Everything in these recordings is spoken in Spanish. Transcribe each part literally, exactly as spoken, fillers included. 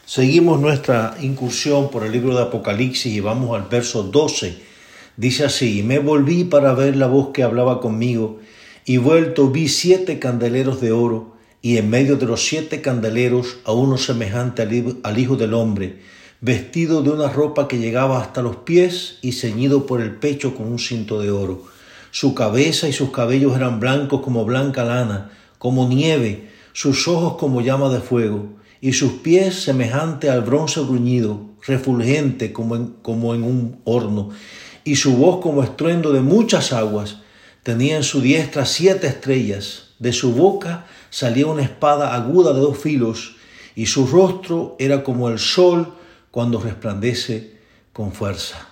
Seguimos nuestra incursión por el libro de Apocalipsis y vamos al verso doce. Dice así: y me volví para ver la voz que hablaba conmigo, y vuelto vi siete candeleros de oro, y en medio de los siete candeleros a uno semejante al Hijo del Hombre, vestido de una ropa que llegaba hasta los pies y ceñido por el pecho con un cinto de oro. Su cabeza y sus cabellos eran blancos como blanca lana, como nieve, sus ojos como llama de fuego, y sus pies semejante al bronce bruñido, refulgente como en, como en un horno, y su voz como estruendo de muchas aguas. Tenía en su diestra siete estrellas, de su boca salía una espada aguda de dos filos, y su rostro era como el sol cuando resplandece con fuerza.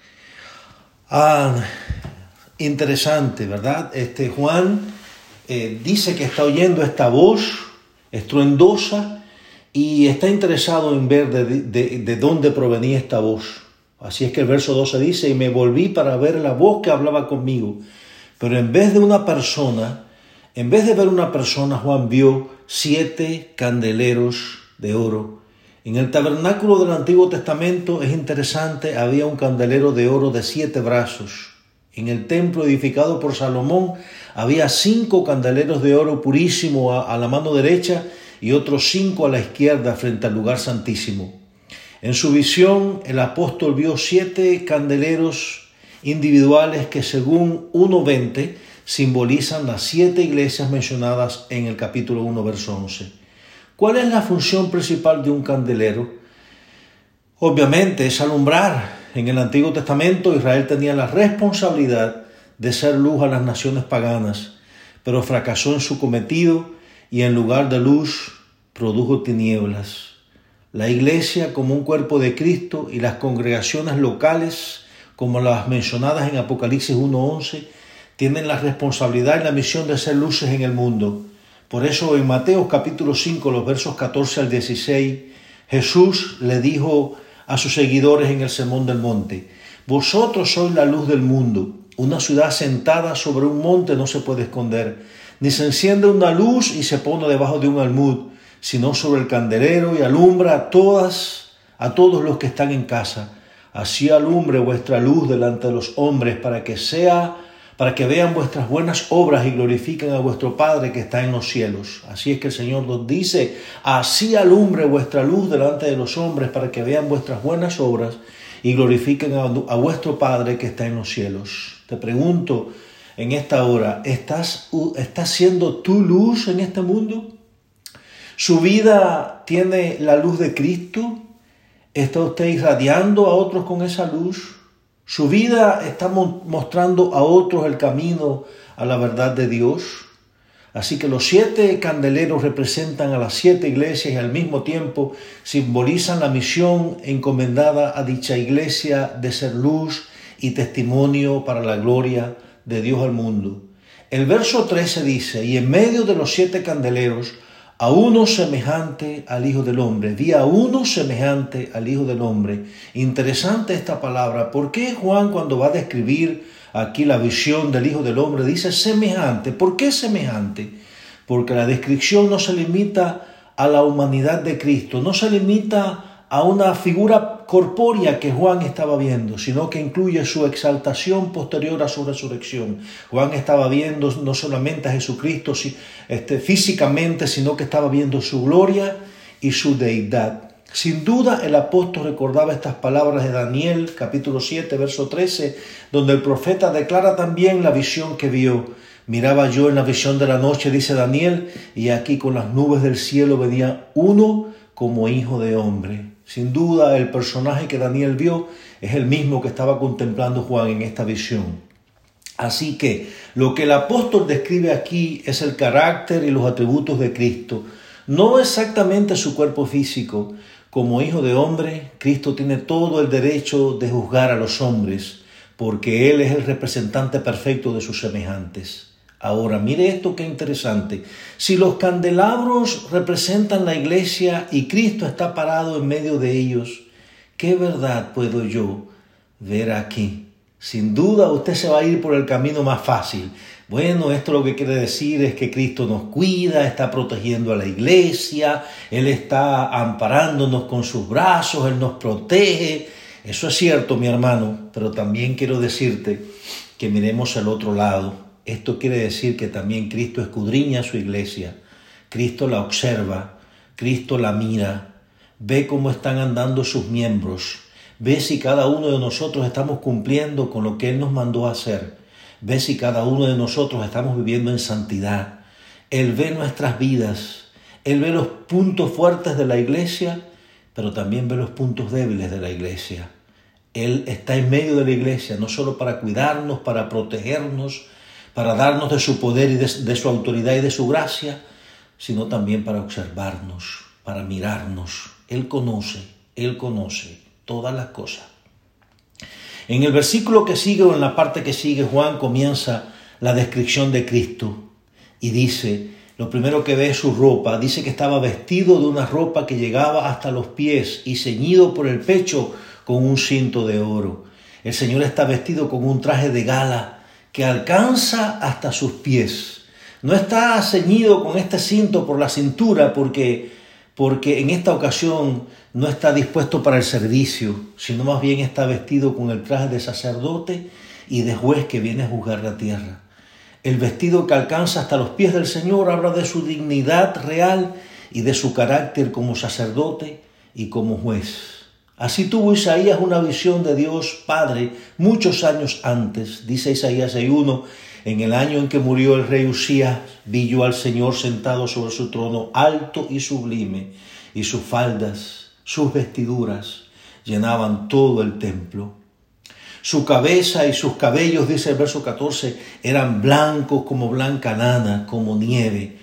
Ah, interesante, ¿verdad? Este Juan eh, dice que está oyendo esta voz estruendosa y está interesado en ver de, de, de dónde provenía esta voz. Así es que el verso doce dice: y me volví para ver la voz que hablaba conmigo. Pero en vez de una persona, en vez de ver una persona, Juan vio siete candeleros de oro. En el tabernáculo del Antiguo Testamento, es interesante, había un candelero de oro de siete brazos. En el templo edificado por Salomón había cinco candeleros de oro purísimo a, a la mano derecha y otros cinco a la izquierda frente al lugar santísimo. En su visión, el apóstol vio siete candeleros individuales que, según uno veinte, simbolizan las siete iglesias mencionadas en el capítulo uno, verso once. ¿Cuál es la función principal de un candelero? Obviamente es alumbrar. En el Antiguo Testamento, Israel tenía la responsabilidad de ser luz a las naciones paganas, pero fracasó en su cometido y en lugar de luz produjo tinieblas. La iglesia, como un cuerpo de Cristo, y las congregaciones locales, como las mencionadas en Apocalipsis uno once, tienen la responsabilidad y la misión de ser luces en el mundo. Por eso en Mateo capítulo cinco, los versos catorce al dieciséis, Jesús le dijo a sus seguidores en el Sermón del Monte: vosotros sois la luz del mundo. Una ciudad sentada sobre un monte no se puede esconder, ni se enciende una luz y se pone debajo de un almud, sino sobre el candelero y alumbra a todas, a todos los que están en casa. Así alumbre vuestra luz delante de los hombres, para que sea, para que vean vuestras buenas obras y glorifiquen a vuestro Padre que está en los cielos. Así es que el Señor nos dice: así alumbre vuestra luz delante de los hombres, para que vean vuestras buenas obras y glorifiquen a, a vuestro Padre que está en los cielos. Te pregunto en esta hora, ¿estás, ¿estás siendo tu luz en este mundo? ¿Su vida tiene la luz de Cristo? ¿Está usted irradiando a otros con esa luz? ¿Su vida está mostrando a otros el camino a la verdad de Dios? Así que los siete candeleros representan a las siete iglesias y al mismo tiempo simbolizan la misión encomendada a dicha iglesia de ser luz y testimonio para la gloria de Dios al mundo. El verso trece dice: y en medio de los siete candeleros, a uno semejante al Hijo del Hombre. Vi a uno semejante al Hijo del Hombre. Interesante esta palabra. ¿Por qué Juan, cuando va a describir aquí la visión del Hijo del Hombre, dice semejante? ¿Por qué semejante? Porque la descripción no se limita a la humanidad de Cristo, no se limita a una figura corpórea que Juan estaba viendo, sino que incluye su exaltación posterior a su resurrección. Juan estaba viendo no solamente a Jesucristo este, físicamente, sino que estaba viendo su gloria y su deidad. Sin duda el apóstol recordaba estas palabras de Daniel, capítulo siete, verso trece, donde el profeta declara también la visión que vio. Miraba yo en la visión de la noche, dice Daniel, y aquí con las nubes del cielo venía uno como hijo de hombre. Sin duda el personaje que Daniel vio es el mismo que estaba contemplando Juan en esta visión. Así que lo que el apóstol describe aquí es el carácter y los atributos de Cristo, no exactamente su cuerpo físico. Como hijo de hombre, Cristo tiene todo el derecho de juzgar a los hombres, porque Él es el representante perfecto de sus semejantes. Ahora, mire esto qué interesante. Si los candelabros representan la iglesia y Cristo está parado en medio de ellos, ¿qué verdad puedo yo ver aquí? Sin duda usted se va a ir por el camino más fácil. Bueno, esto lo que quiere decir es que Cristo nos cuida, está protegiendo a la iglesia, Él está amparándonos con sus brazos, Él nos protege. Eso es cierto, mi hermano, pero también quiero decirte que miremos al otro lado. Esto quiere decir que también Cristo escudriña a su iglesia, Cristo la observa, Cristo la mira, ve cómo están andando sus miembros, ve si cada uno de nosotros estamos cumpliendo con lo que Él nos mandó a hacer. Ve si cada uno de nosotros estamos viviendo en santidad. Él ve nuestras vidas. Él ve los puntos fuertes de la iglesia, pero también ve los puntos débiles de la iglesia. Él está en medio de la iglesia, no solo para cuidarnos, para protegernos, para darnos de su poder y de, de su autoridad y de su gracia, sino también para observarnos, para mirarnos. Él conoce, Él conoce todas las cosas. En el versículo que sigue o en la parte que sigue, Juan comienza la descripción de Cristo y dice, lo primero que ve es su ropa, dice que estaba vestido de una ropa que llegaba hasta los pies y ceñido por el pecho con un cinto de oro. El Señor está vestido con un traje de gala que alcanza hasta sus pies. No está ceñido con este cinto por la cintura porque, porque en esta ocasión no está dispuesto para el servicio, sino más bien está vestido con el traje de sacerdote y de juez que viene a juzgar la tierra. El vestido que alcanza hasta los pies del Señor habla de su dignidad real y de su carácter como sacerdote y como juez. Así tuvo Isaías una visión de Dios Padre muchos años antes. Dice Isaías seis uno, en el año en que murió el rey Usías, vi yo al Señor sentado sobre su trono, alto y sublime, y sus faldas, sus vestiduras llenaban todo el templo. Su cabeza y sus cabellos, dice el verso catorce, eran blancos como blanca lana, como nieve.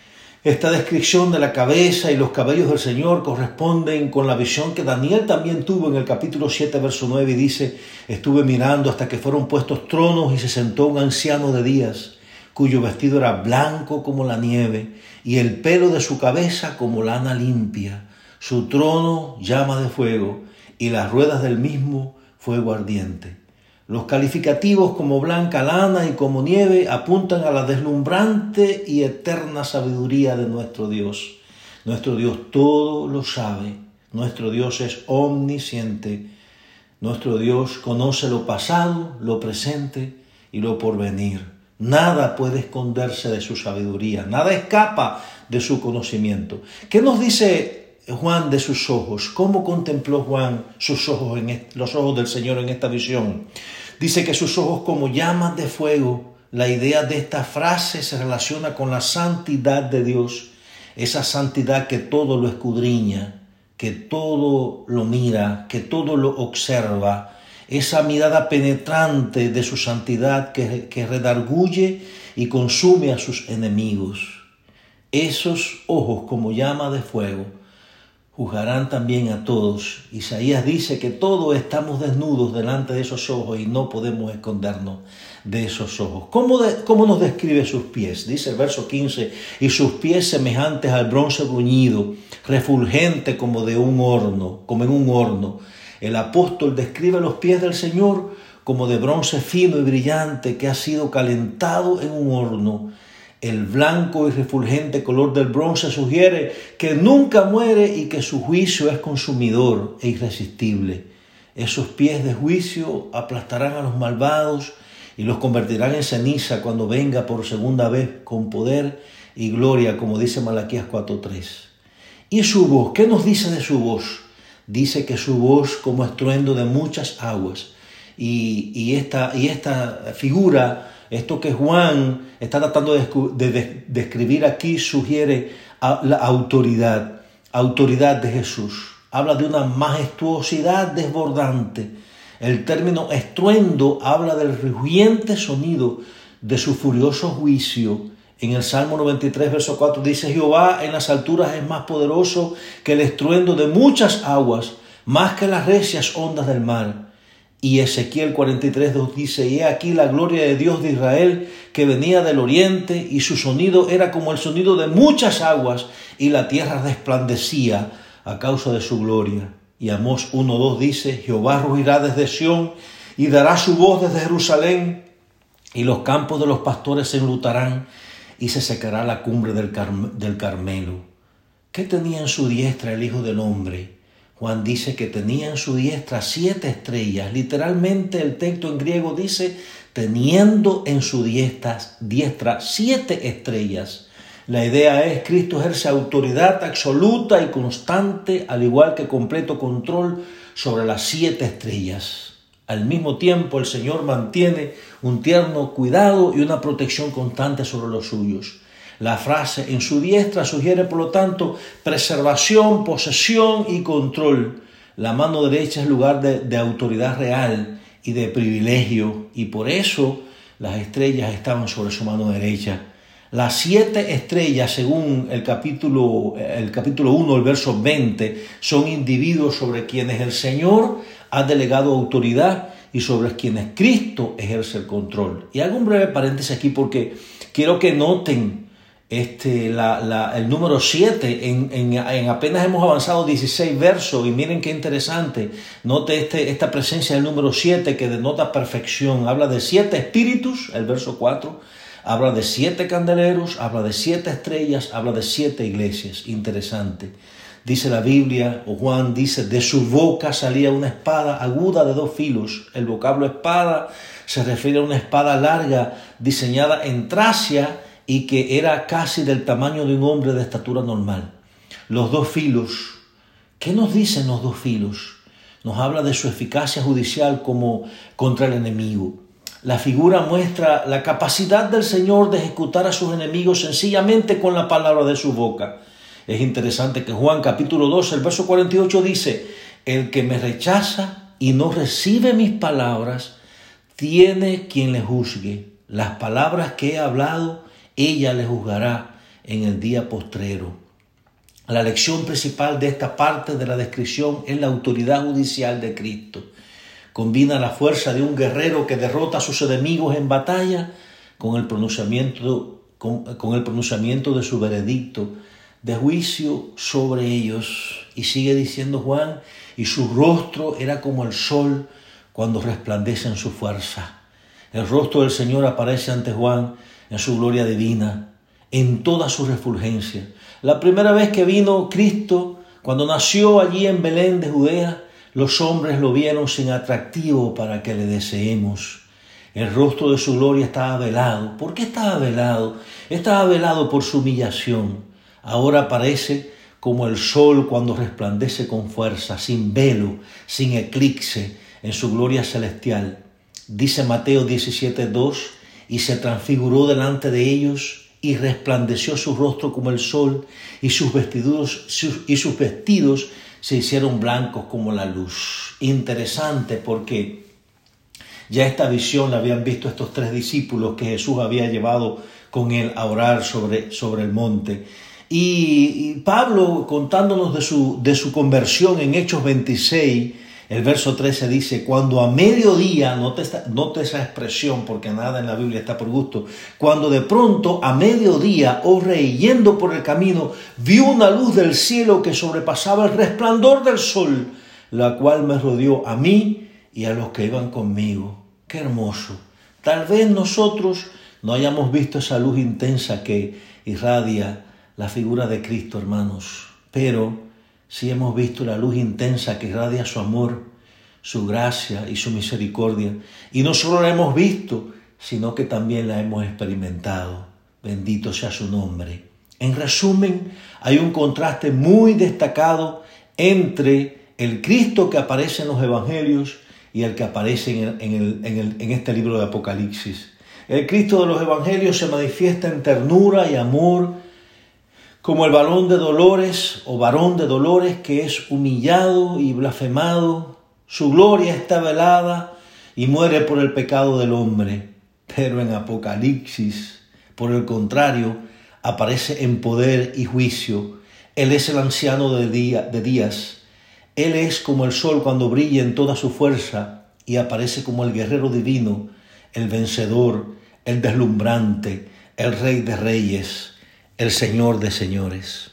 Esta descripción de la cabeza y los cabellos del Señor corresponden con la visión que Daniel también tuvo en el capítulo siete, verso nueve, y dice, estuve mirando hasta que fueron puestos tronos y se sentó un anciano de días, cuyo vestido era blanco como la nieve y el pelo de su cabeza como lana limpia. Su trono llama de fuego y las ruedas del mismo fuego ardiente. Los calificativos como blanca lana y como nieve apuntan a la deslumbrante y eterna sabiduría de nuestro Dios. Nuestro Dios todo lo sabe. Nuestro Dios es omnisciente. Nuestro Dios conoce lo pasado, lo presente y lo porvenir. Nada puede esconderse de su sabiduría. Nada escapa de su conocimiento. ¿Qué nos dice Juan de sus ojos? ¿Cómo contempló Juan sus ojos en este, los ojos del Señor en esta visión? Dice que sus ojos como llamas de fuego. La idea de esta frase se relaciona con la santidad de Dios. Esa santidad que todo lo escudriña, que todo lo mira, que todo lo observa. Esa mirada penetrante de su santidad que, que redarguye y consume a sus enemigos. Esos ojos como llama de fuego juzgarán también a todos. Isaías dice que todos estamos desnudos delante de esos ojos y no podemos escondernos de esos ojos. ¿Cómo, de, cómo nos describe sus pies? Dice el verso quince, y sus pies semejantes al bronce bruñido, refulgente como de un horno, como en un horno. El apóstol describe los pies del Señor como de bronce fino y brillante que ha sido calentado en un horno. El blanco y refulgente color del bronce sugiere que nunca muere y que su juicio es consumidor e irresistible. Esos pies de juicio aplastarán a los malvados y los convertirán en ceniza cuando venga por segunda vez con poder y gloria, como dice Malaquías cuatro tres. ¿Y su voz? ¿Qué nos dice de su voz? Dice que su voz como estruendo de muchas aguas. Y, y, esta, y esta figura... Esto que Juan está tratando de, de, de describir aquí sugiere a la autoridad, autoridad de Jesús. Habla de una majestuosidad desbordante. El término estruendo habla del rugiente sonido de su furioso juicio. En el Salmo noventa y tres, verso cuatro dice, Jehová en las alturas es más poderoso que el estruendo de muchas aguas, más que las recias ondas del mar. Y Ezequiel cuarenta y tres, dos dice, y he aquí la gloria de Dios de Israel que venía del oriente y su sonido era como el sonido de muchas aguas y la tierra resplandecía a causa de su gloria. Y Amós uno dos dice, Jehová rugirá desde Sión y dará su voz desde Jerusalén y los campos de los pastores se enlutarán y se secará la cumbre del, Car- del Carmelo. ¿Qué tenía en su diestra el Hijo del Hombre? Juan dice que tenía en su diestra siete estrellas. Literalmente el texto en griego dice teniendo en su diestra, diestra siete estrellas. La idea es Cristo ejerce autoridad absoluta y constante, al igual que completo control sobre las siete estrellas. Al mismo tiempo, el Señor mantiene un tierno cuidado y una protección constante sobre los suyos. La frase en su diestra sugiere, por lo tanto, preservación, posesión y control. La mano derecha es lugar de, de autoridad real y de privilegio, y por eso las estrellas estaban sobre su mano derecha. Las siete estrellas, según el capítulo, el capítulo uno, el verso veinte, son individuos sobre quienes el Señor ha delegado autoridad y sobre quienes Cristo ejerce el control. Y hago un breve paréntesis aquí porque quiero que noten este, la, la, el número siete. En, en, en apenas hemos avanzado dieciséis versos y miren qué interesante. Note este, esta presencia del número siete que denota perfección. Habla de siete espíritus, el verso cuatro. Habla de siete candeleros, habla de siete estrellas, habla de siete iglesias. Interesante. Dice la Biblia, o Juan dice, de su boca salía una espada aguda de dos filos. El vocablo espada se refiere a una espada larga diseñada en Tracia y que era casi del tamaño de un hombre de estatura normal. Los dos filos, ¿qué nos dicen los dos filos? Nos habla de su eficacia judicial como contra el enemigo. La figura muestra la capacidad del Señor de ejecutar a sus enemigos sencillamente con la palabra de su boca. Es interesante que Juan capítulo doce, el verso cuarenta y ocho dice, el que me rechaza y no recibe mis palabras, tiene quien le juzgue. Las palabras que he hablado, ella le juzgará en el día postrero. La lección principal de esta parte de la descripción es la autoridad judicial de Cristo. Combina la fuerza de un guerrero que derrota a sus enemigos en batalla con el pronunciamiento, con, con el pronunciamiento de su veredicto de juicio sobre ellos. Y sigue diciendo Juan, y su rostro era como el sol cuando resplandece en su fuerza. El rostro del Señor aparece ante Juan en su gloria divina, en toda su refulgencia. La primera vez que vino Cristo, cuando nació allí en Belén de Judea, los hombres lo vieron sin atractivo para que le deseemos. El rostro de su gloria estaba velado. ¿Por qué estaba velado? Estaba velado por su humillación. Ahora aparece como el sol cuando resplandece con fuerza, sin velo, sin eclipse, en su gloria celestial. Dice Mateo diecisiete dos, y se transfiguró delante de ellos y resplandeció su rostro como el sol y sus vestidos, sus, y sus vestidos se hicieron blancos como la luz. Interesante porque ya esta visión la habían visto estos tres discípulos que Jesús había llevado con él a orar sobre, sobre el monte. Y, y Pablo, contándonos de su, de su conversión en Hechos veintiséis, el verso trece dice, cuando a mediodía, note, esta, note esa expresión porque nada en la Biblia está por gusto, cuando de pronto a mediodía, oh rey, yendo por el camino, vio una luz del cielo que sobrepasaba el resplandor del sol, la cual me rodeó a mí y a los que iban conmigo. ¡Qué hermoso! Tal vez nosotros no hayamos visto esa luz intensa que irradia la figura de Cristo, hermanos, pero sí hemos visto la luz intensa que irradia su amor, su gracia y su misericordia. Y no solo la hemos visto, sino que también la hemos experimentado. Bendito sea su nombre. En resumen, hay un contraste muy destacado entre el Cristo que aparece en los evangelios y el que aparece en, el, en, el, en, el, en este libro de Apocalipsis. El Cristo de los evangelios se manifiesta en ternura y amor, como el varón de dolores o varón de dolores que es humillado y blasfemado. Su gloria está velada y muere por el pecado del hombre. Pero en Apocalipsis, por el contrario, aparece en poder y juicio. Él es el anciano de, día, de días. Él es como el sol cuando brilla en toda su fuerza y aparece como el guerrero divino, el vencedor, el deslumbrante, el rey de reyes, el Señor de señores.